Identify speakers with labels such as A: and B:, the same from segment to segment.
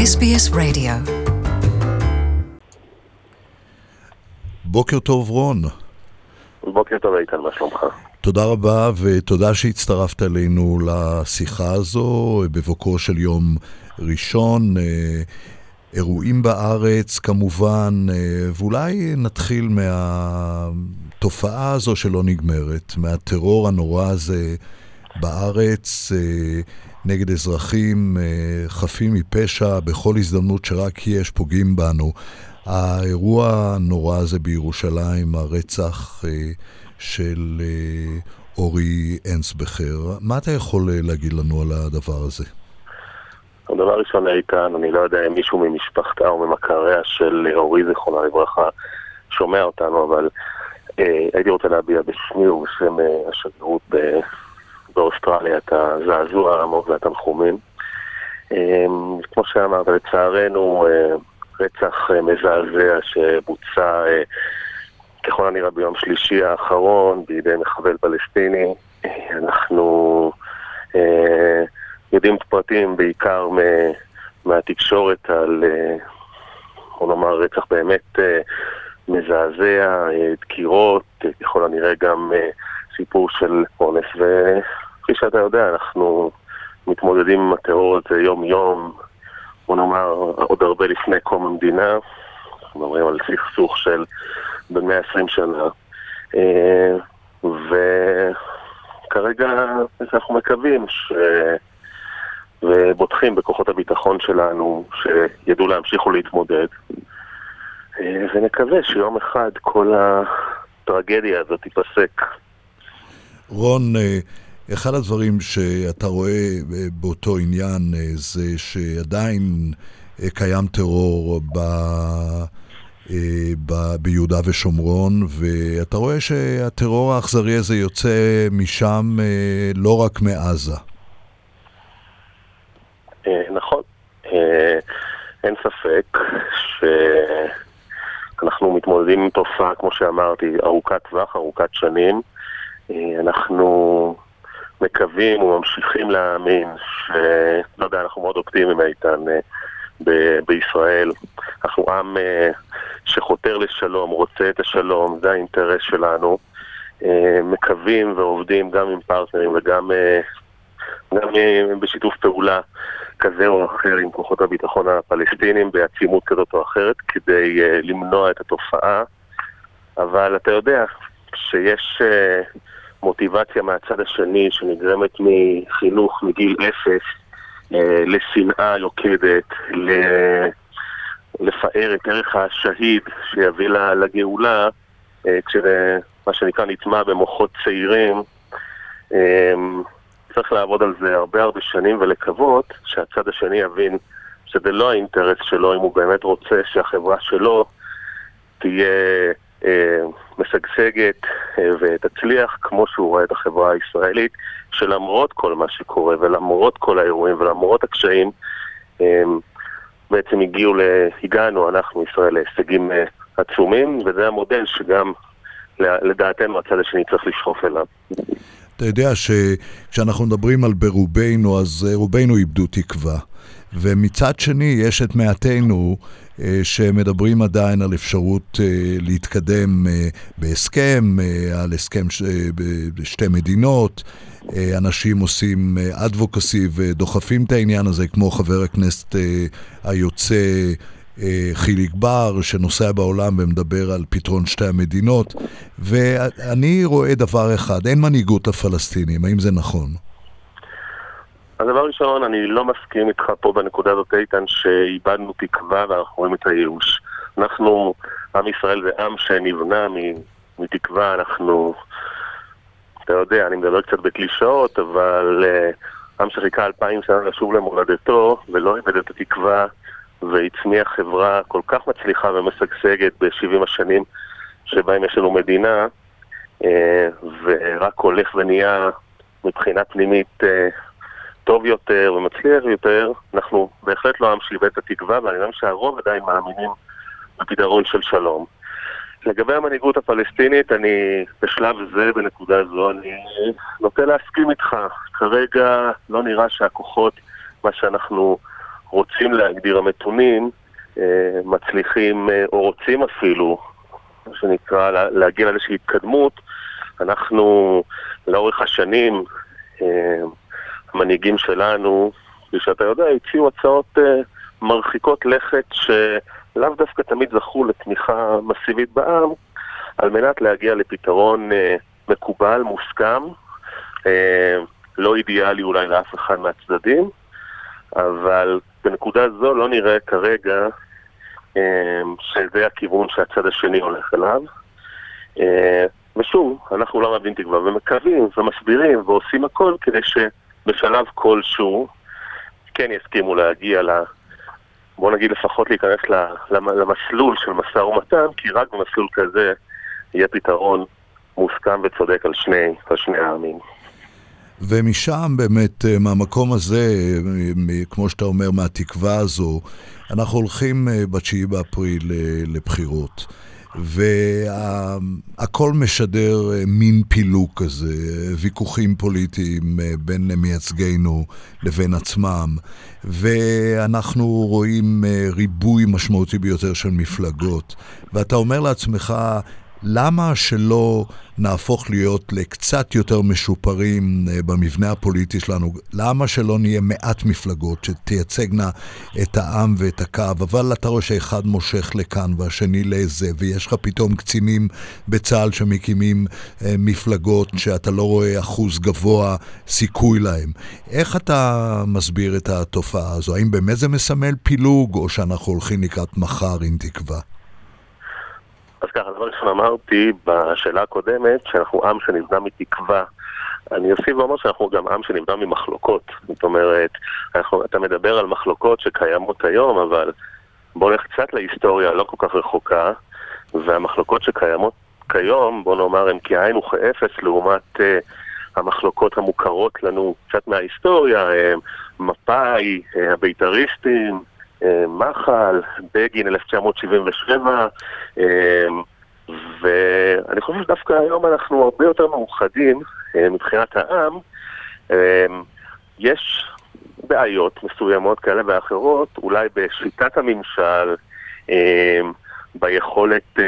A: SBS Radio.
B: בוקר טוב רון.
C: בוקר טוב איתן, מה שלומך?
B: תודה רבה ותודה שהצטרפת אלינו לשיחה הזו בבוקרו של יום ראשון. אירועים בארץ כמובן, ואולי נתחיל מהתופעה הזו שלא נגמרת, מהטרור הנורא הזה בארץ נגד אזרחים חפים מפשע בכל הזדמנות שרק יש פוגעים בנו. האירוע הנורא הזה בירושלים, הרצח של אורי אנסבכר, מה אתה יכול להגיד לנו על הדבר הזה?
C: הדבר ראשון איתן, אני לא יודע אם מישהו ממשפחתה או ממכריה של אורי זיכרונה לברכה שומע אותנו, אבל הייתי רוצה להביע בשמי ובשם השגרירות באוסטרליה את הזעזוע העמוק והתנחומים. כמו שאמרת, לצערנו רצח מזעזע שבוצע ככל הנראה ביום שלישי האחרון בידי מחבל פלסטיני. אנחנו יודעים פרטים בעיקר מהתקשורת על, בוא נאמר, רצח באמת מזעזע, דקירות, ככל הנראה גם סיפור של אונס, וכפי שאתה יודע, אנחנו מתמודדים עם הטרור הזה יום יום, בוא נאמר, עוד הרבה לפני קום המדינה. אנחנו מדברים על סכסוך של בין 120 שנה, וכרגע אנחנו מקווים ובוטחים בכוחות הביטחון שלנו שידעו להמשיך ולהתמודד, ונקווה שיום אחד כל הטרגדיה הזאת תיפסק.
B: רון, אחד הדברים שאתה רואה באותו עניין זה שעדיין קיים טרור ביהודה ושומרון, ואתה רואה שהטרור האכזרי הזה יוצא משם, לא רק מעזה.
C: נכון. אין ספק שאנחנו מתמודדים עם תופעה, כמו שאמרתי, ארוכת טווח, ארוכת שנים. אנחנו מקווים וממשיכים להאמין לא יודע, אנחנו מאוד אופטימיים איתן בישראל. אנחנו עם שחותר לשלום, רוצה את השלום, זה האינטרס שלנו. מקווים ועובדים גם עם פרטנרים וגם בשיתוף פעולה כזה או אחר עם כוחות הביטחון הפלסטינים בעצימות כזאת או אחרת כדי למנוע את התופעה. אבל אתה יודע שיש מוטיבציה מהצד השני שנגרמת מחינוך מגיל אפס לשנאה יוקדת, לפאר את ערך השהיד שיביא לגאולה, כשמה שנקרא נטמע במוחות צעירים. צריך לעבוד על זה הרבה שנים ולקוות שהצד השני יבין שזה לא האינטרס שלו, אם הוא באמת רוצה שהחברה שלו תהיה משגשגת ותצליח כמו שהוא רואה את החברה הישראלית, שלמרות כל מה שקורה ולמרות כל האירועים ולמרות הקשיים בעצם הגענו אנחנו ישראל להישגים עצומים, וזה המודל שגם לדעתנו הצד השני צריך לשאוף אליו.
B: אתה יודע שכשאנחנו מדברים על ברובנו, אז רובנו איבדו תקווה, ומצד שני יש את מעטנו שמדברים עדיין על אפשרות להתקדם בהסכם, על הסכם בשתי מדינות. אנשים עושים אדבוקסי ודוחפים את העניין הזה, כמו חבר הכנסת היוצא חיליק בר, שנוסע בעולם ומדבר על פתרון שתי המדינות. ואני רואה דבר אחד, אין מנהיגות לפלסטינים. האם זה נכון?
C: הדבר ראשון, אני לא מסכים איתך פה בנקודה הזאת איתן שאיבדנו תקווה ואנחנו רואים את הייאוש. אנחנו, עם ישראל זה עם שנבנה מתקווה. אנחנו, אתה יודע, אני מדבר קצת בקלישאות, אבל עם שחיכה 2000 שנה לשוב למולדתו ולא איבד את התקווה והצמיח חברה כל כך מצליחה ומשגשגת ב-70 השנים שבהם יש לנו מדינה, ורק הולך ונהיה מבחינה פנימית טוב יותר ומצליח יותר. אנחנו בהחלט לא עם שאיבד את התקווה, ואני חושב שהרוב עדיין מאמינים בפתרון של שלום. לגבי המנהיגות הפלסטינית, אני בשלב זה, בנקודה זו, אני נוטה להסכים איתך. כרגע לא נראה שהכוחות, מה שאנחנו רוצים להגדיר המתונים, מצליחים או רוצים אפילו, מה שנקרא, להגיע לאיזושהי התקדמות. אנחנו לאורך השנים, המנהיגים שלנו, כפי שאתה יודע, הציעו הצעות מרחיקות לכת שלאו דווקא תמיד זכו לתמיכה מסיבית בעם, על מנת להגיע לפתרון מקובל, מוסכם, לא אידיאלי אולי לאף אחד מהצדדים, אבל בנקודה זו לא נראה כרגע שזה הכיוון שהצד השני הולך אליו. ושוב, אנחנו לא מאבדים תקווה ומקווים ומסבירים ועושים הכל כדי שבשלב כלשהו כן יסכימו להגיע בוא נגיד לפחות להיכנס למסלול של משא ומתן, כי רק במסלול כזה יהיה פתרון מוסכם וצודק על שני העמים.
B: ומשם באמת, מהמקום הזה, כמו שאתה אומר, מהתקווה הזו, אנחנו הולכים ב9 באפריל לבחירות. והכל משדר מין פילוג כזה, ויכוחים פוליטיים בין מייצגינו לבין עצמם, ואנחנו רואים ריבוי משמעותי ביותר של מפלגות, ואתה אומר לעצמך, למה שלא נהפוך להיות לקצת יותר משופרים במבנה הפוליטי שלנו? למה שלא נהיה מעט מפלגות שתייצגנה את העם ואת הקו? אבל אתה רואה שאחד מושך לכאן והשני לזה, ויש לך פתאום קצינים בצה"ל שמקימים מפלגות שאתה לא רואה אחוז גבוה סיכוי להם. איך אתה מסביר את התופעה הזו? האם באמת זה מסמל פילוג, או שאנחנו הולכים לקראת מחר עם תקווה?
C: אז ככה, דבר ראשון אמרתי בשאלה הקודמת שאנחנו עם שנבנה מתקווה. אני אוסיף ואומר שאנחנו גם עם שנבנה ממחלוקות. זאת אומרת, אתה מדבר על מחלוקות שקיימות היום, אבל בוא נלך קצת להיסטוריה לא כל כך רחוקה, והמחלוקות שקיימות כיום, בוא נאמר, הם כאין וכאפס לעומת המחלוקות המוכרות לנו קצת מההיסטוריה, מפא"י, הבית"ריסטים, מחל, בגין 1977, ואני חושב שדווקא היום אנחנו הרבה יותר מאוחדים מבחינת העם. יש בעיות מסוימות כאלה ואחרות, אולי בשיטת הממשל, ביכולת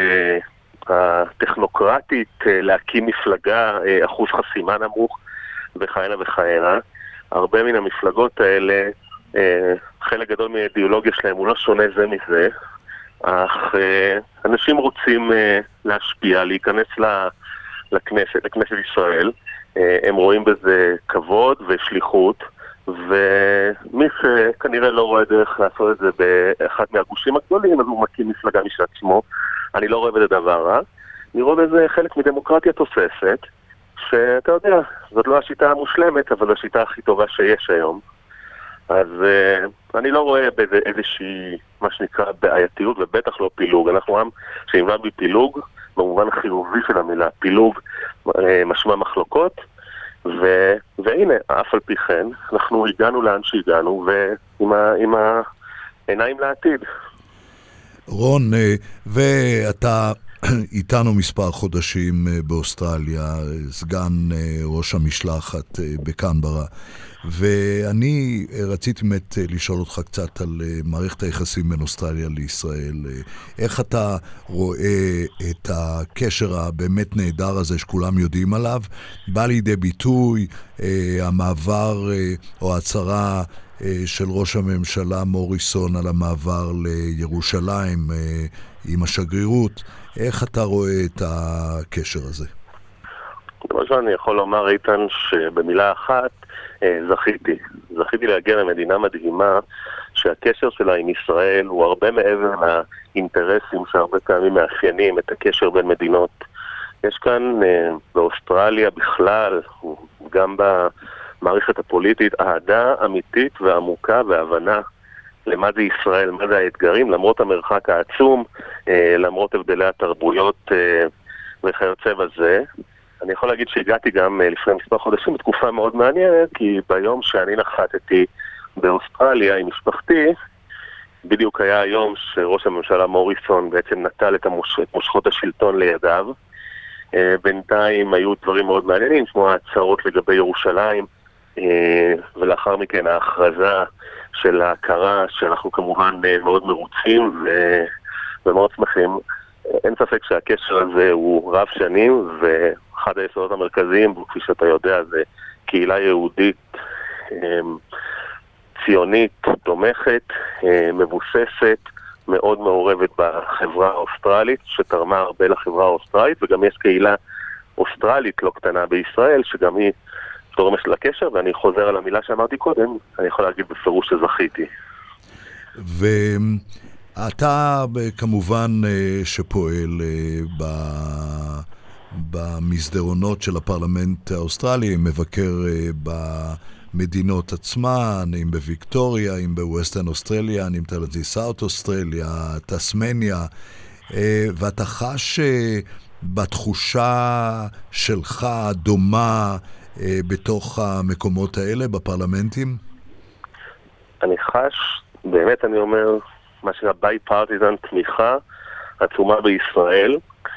C: הטכנוקרטית להקים מפלגה, אחוז חסימה נמוך וכהנה וכהנה. הרבה מן המפלגות האלה, חלק גדול מהאידיאולוגיה שלהם הוא לא שונה זה מזה, אך אנשים רוצים להשפיע, להיכנס לכנסת ישראל. הם רואים בזה כבוד ושליחות, ומי שכנראה לא רואה דרך לעשות את זה באחד מהגושים הגדולים, אז הוא מקים מפלגה משל עצמו. אני לא רואה בזה דבר רע, אני רואה בזה חלק מדמוקרטיה תוספת, שאתה יודע, זאת לא השיטה המושלמת, אבל השיטה הכי טובה שיש היום. אז אני לא רואה בזה איזושהי, מה שנקרא, בעייתיות, ובטח לא פילוג. אנחנו עם שנבנה בפילוג, במובן החיובי של המילה, פילוג משמע מחלוקות, והנה, אף על פי כן, אנחנו הגענו לאן שהגענו, ועם העיניים לעתיד.
B: רון, ואתה איתנו מספר חודשים באוסטרליה, סגן ראש המשלחת בקנברה, ואני רציתי באמת לשאול אותך קצת על מערכת היחסים בין אוסטרליה לישראל. איך אתה רואה את הקשר הבאמת נהדר הזה שכולם יודעים עליו? בא לידי ביטוי המעבר או ההצהרה של ראש הממשלה מוריסון על המעבר לירושלים עם השגרירות. איך אתה רואה את הקשר הזה?
C: דבר ראשון, אני יכול לומר, איתן, שבמילה אחת זכיתי להגיע למדינה מדהימה, שהקשר שלה עם ישראל הוא הרבה מעבר לאינטרסים שהרבה פעמים מאפיינים את הקשר בין מדינות. יש כאן באוסטרליה בכלל, גם במערכת הפוליטית, אהדה אמיתית ועמוקה והבנה למה זה ישראל, מה זה האתגרים, למרות המרחק העצום, למרות הבדלי התרבויות וכיוצא בזה. אני יכול להגיד שהגעתי גם לפני מספר חודשים בתקופה מאוד מעניינת, כי ביום שאני נחתתי באוסטרליה עם משפחתי, בדיוק היה היום שראש הממשלה מוריסון בעצם נטל את מושכות השלטון לידיו. בינתיים היו דברים מאוד מעניינים, כמו ההצהרות לגבי ירושלים, ולאחר מכן ההכרזה של ההכרה, שאנחנו כמובן מאוד מרוצים ומאוד שמחים. אין ספק שהקשר הזה הוא רב שנים, ואחד היסודות המרכזיים, כפי שאתה יודע, זה קהילה יהודית ציונית, תומכת, מבוססת, מאוד מעורבת בחברה האוסטרלית, שתרמה הרבה לחברה האוסטרלית, וגם יש קהילה אוסטרלית לא קטנה בישראל, שגם היא תורמת לקשר, ואני חוזר על המילה שאמרתי קודם, אני יכול להגיד בפירוש שזכיתי.
B: ואתה כמובן שפועל במסדרונות של הפרלמנט האוסטרלי, מבקר במדינות עצמן, אם בוויקטוריה, אם בווסטרן אוסטרליה, אם סאוט אוסטרליה, טסמניה, ואתה חש בתחושה שלך דומה בתוך המקומות האלה, בפרלמנטים?
C: אני חש, באמת אני אומר, מה שנקרא ביי-פרטיזן, תמיכה עצומה בישראל,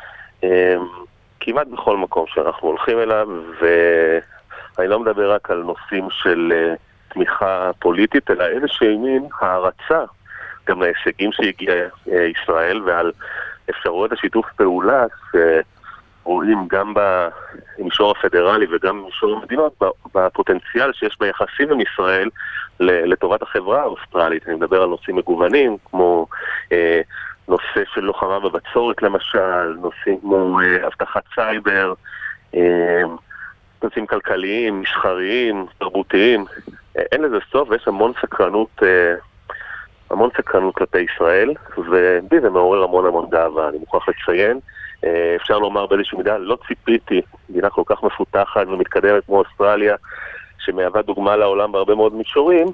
C: כמעט בכל מקום שאנחנו הולכים אליו, ואני לא מדבר רק על נושאים של תמיכה פוליטית, אלא איזושהי מין הערצה גם להישגים שהגיעה ישראל, ועל אפשרויות השיתוף פעולה שרואים גם במישור הפדרלי וגם במישור המדינות, בפוטנציאל שיש ביחסים עם ישראל לטובת החברה האוסטרלית. אני מדבר על נושאים מגוונים, כמו נושא של לוחמה בבצורת למשל, נושאים כמו הבטחת סייבר, נושאים כלכליים, משחריים, תרבותיים. אין לזה סוף, ויש המון סקרנות כלפי ישראל, ובי זה מעורר המון גאווה. אני מוכרח לציין, אפשר לומר באיזושהי מידה, לא ציפיתי, מדינה כל כך מפותחת ומתקדמת כמו אוסטרליה, שמהווה דוגמה לעולם בהרבה מאוד מישורים,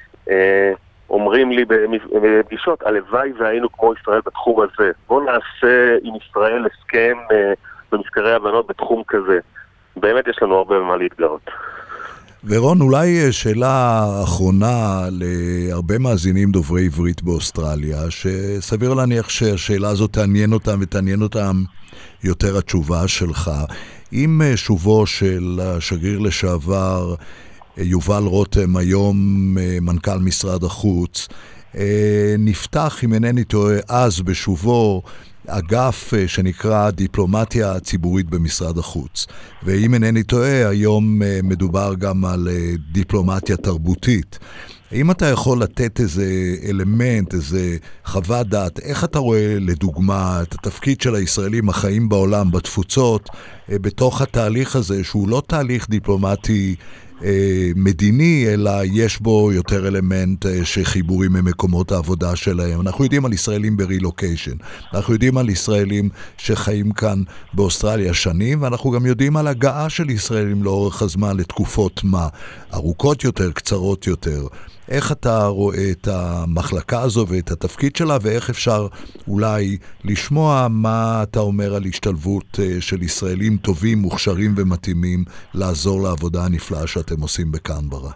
C: אומרים לי בפגישות, הלוואי והיינו כמו ישראל בתחום הזה. בוא נעשה עם ישראל הסכם במזכרי הבנות בתחום כזה. באמת יש לנו הרבה מה להתגאות.
B: ורון, אולי שאלה אחרונה להרבה מאזינים דוברי עברית באוסטרליה, שסביר להניח שהשאלה הזאת תעניין אותם ותעניין אותם יותר התשובה שלך. עם שובו של השגריר לשעבר יובל רותם, היום מנכ"ל משרד החוץ, נפתח, אם אינני טועה, אז בשובו אגף שנקרא דיפלומטיה ציבורית במשרד החוץ. ואם אינני טועה, היום מדובר גם על דיפלומטיה תרבותית. האם אתה יכול לתת איזה אלמנט, איזה חוות דעת, איך אתה רואה לדוגמה את התפקיד של הישראלים החיים בעולם, בתפוצות, בתוך התהליך הזה, שהוא לא תהליך דיפלומטי מדיני, אלא יש בו יותר אלמנט שחיבורים ממקומות העבודה שלהם. אנחנו יודעים על ישראלים ברילוקיישן, אנחנו יודעים על ישראלים שחיים כאן באוסטרליה שנים, ואנחנו גם יודעים על הגעה של ישראלים לאורך הזמן לתקופות מה, ארוכות יותר, קצרות יותר. איך אתה רואה את המחלקה הזו ואת התפקיד שלה, ואיך אפשר אולי לשמוע מה אתה אומר על השתלבות של ישראלים טובים, מוכשרים ומתאימים לעזור לעבודה הנפלאה שאתם עושים בקנברה?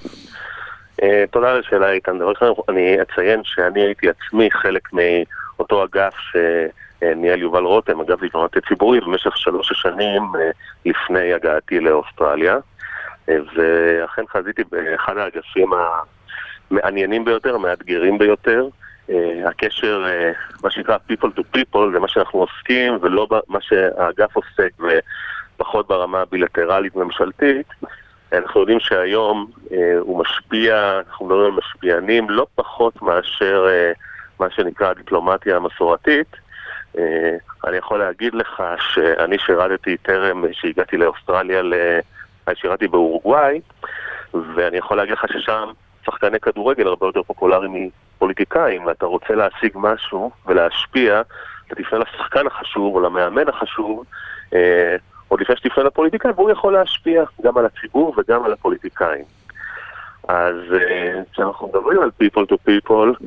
C: תודה על השאלה, איתן. אני אציין שאני הייתי עצמי חלק מאותו אגף שניהל יובל רותם, אגף דיפלומטיה ציבורית, במשך 3 שנים לפני הגעתי לאוסטרליה, ואכן חזיתי באחד האגפים המעניינים ביותר, המאתגרים ביותר. הקשר, מה שנקרא people to people, זה מה שאנחנו עוסקים, ולא מה שהאגף עוסק, ופחות ברמה הבילטרלית ממשלתית. אנחנו יודעים שהיום הוא משפיע, אנחנו מדברים על משפיענים, לא פחות מאשר מה שנקרא הדיפלומטיה המסורתית. אני יכול להגיד לך שאני שירתתי טרם שהגעתי לאוסטרליה, שירתי באורוגוואי, ואני יכול להגיד לך ששם שחקני כדורגל הרבה יותר פופולריים מפוליטיקאים, ואתה רוצה להשיג משהו ולהשפיע, אתה תפנה לשחקן החשוב או למאמן החשוב, עוד לפני שתפנה לפוליטיקאים, והוא יכול להשפיע גם על הציבור וגם על הפוליטיקאים. אז כשאנחנו מדברים על people to people,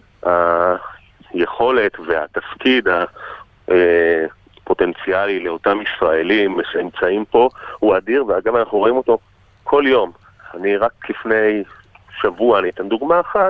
C: היכולת והתפקיד הפוטנציאלי לאותם ישראלים שנמצאים פה הוא אדיר, ואגב אנחנו רואים אותו כל יום. אני רק לפני שבוע, אני אתן דוגמה אחת,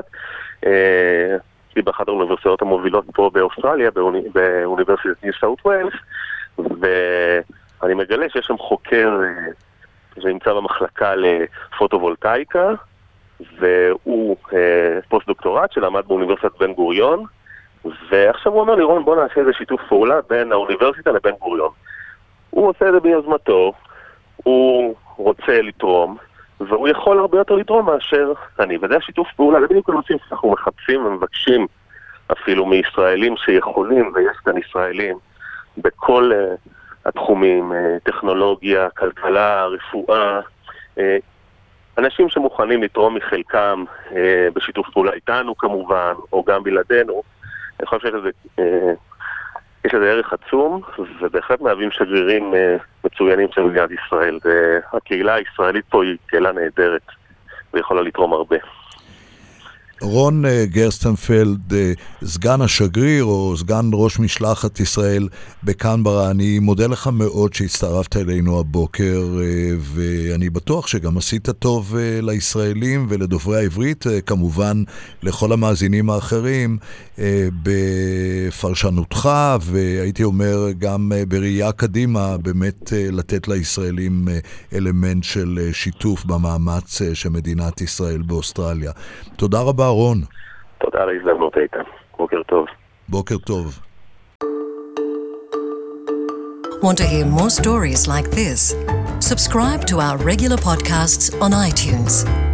C: באחת האוניברסיטאות המובילות פה באוסטרליה, באוניברסיטת ניו סאות' ווילס, ואני מגלה שיש שם חוקר שנמצא במחלקה לפוטו-וולטאיקה, והוא פוסט-דוקטורט שלמד באוניברסיטת בן גוריון, ועכשיו הוא אומר לי, רון, בוא נעשה איזה שיתוף פעולה בין האוניברסיטה לבן גוריון. הוא עושה את זה ביוזמתו, הוא רוצה לתרום, והוא יכול הרבה יותר לתרום מאשר אני. וזה השיתוף פעולה, זה בדיוק הנושאים שאנחנו מחפשים ומבקשים אפילו מישראלים שיכולים, ויש כאן ישראלים בכל התחומים, טכנולוגיה, כלכלה, רפואה, אנשים שמוכנים לתרום מחלקם בשיתוף פעולה איתנו כמובן, או גם בלעדינו. אני חושב שיש לזה ערך עצום, ובהחלט מהווים שגרירים מצוינים של מדינת ישראל. והקהילה הישראלית פה היא קהילה נהדרת, ויכולה לתרום הרבה.
B: רון גרסטנפלד, סגן השגריר או סגן ראש משלחת ישראל בקנברה, אני מודה לך מאוד שהצטרפת אלינו הבוקר, ואני בטוח שגם עשית טוב לישראלים ולדוברי העברית, כמובן לכל המאזינים האחרים, בפרשנותך, והייתי אומר גם בראייה קדימה, באמת לתת לישראלים אלמנט של שיתוף במאמץ של מדינת ישראל באוסטרליה. תודה רבה רון.
C: תודה על ההזדמנות איתן. בוקר טוב.
B: בוקר טוב.
A: Want to hear more stories like this? Subscribe to our regular podcasts on iTunes.